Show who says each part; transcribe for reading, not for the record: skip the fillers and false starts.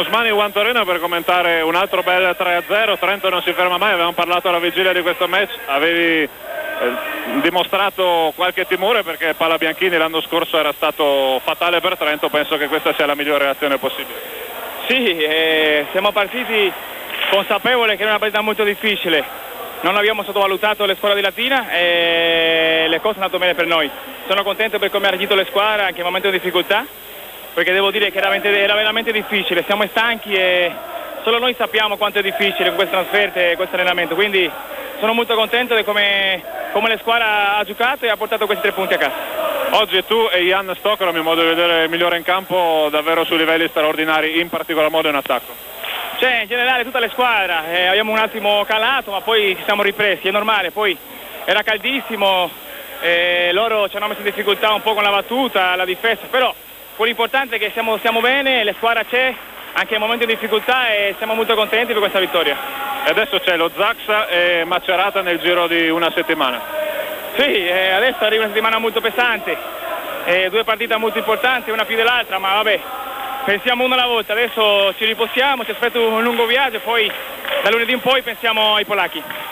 Speaker 1: Osmani Juan Torino per commentare un altro bel 3-0. Trento non si ferma mai, avevamo parlato alla vigilia di questo match, avevi dimostrato qualche timore perché Palabianchini l'anno scorso era stato fatale per Trento, penso che questa sia la migliore reazione possibile.
Speaker 2: Sì, siamo partiti consapevoli che era una partita molto difficile, non abbiamo sottovalutato le squadre di Latina e le cose sono andate bene per noi. Sono contento per come ha reagito le squadre anche in momento di difficoltà, perché devo dire che era veramente difficile, siamo stanchi e solo noi sappiamo quanto è difficile con queste trasferte e questo allenamento, quindi sono molto contento di come la squadra ha giocato e ha portato questi 3 punti a casa.
Speaker 1: Oggi tu e Jan Stocker, a mio modo di vedere, il migliore in campo, davvero su livelli straordinari, in particolar modo in attacco.
Speaker 2: Cioè, in generale tutta la squadra, abbiamo un attimo calato ma poi ci siamo ripresi, è normale, poi era caldissimo, loro ci hanno messo in difficoltà un po' con la battuta, la difesa, però l'importante è che stiamo bene, la squadra c'è anche in momenti di difficoltà e siamo molto contenti per questa vittoria.
Speaker 1: E adesso c'è lo Zaxa e Macerata nel giro di una settimana.
Speaker 2: Sì, adesso arriva una settimana molto pesante, 2 partite molto importanti, una più dell'altra, ma vabbè, pensiamo una alla volta, adesso ci riposiamo, ci aspetta un lungo viaggio e poi da lunedì in poi pensiamo ai polacchi.